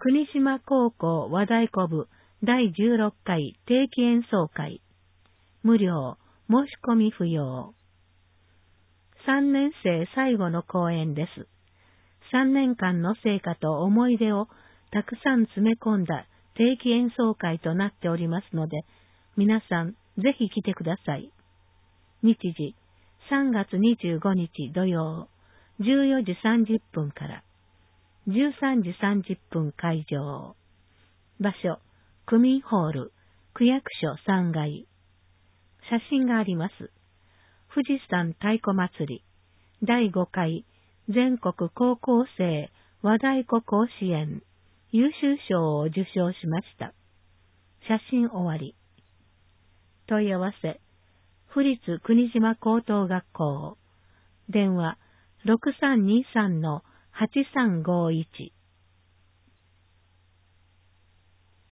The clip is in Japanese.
国島高校和太鼓部第16回定期演奏会。無料、申し込み不要。3年生最後の公演です。3年間の成果と思い出をたくさん詰め込んだ定期演奏会となっておりますので、皆さんぜひ来てください。日時、3月25日土曜、14時30分から、13時30分会場。場所、区民ホール、区役所3階。写真があります。富士山太鼓祭り、第5回全国高校生和太鼓甲子園優秀賞を受賞しました。写真終わり。問い合わせ、府立国島高等学校。電話、6323-8351。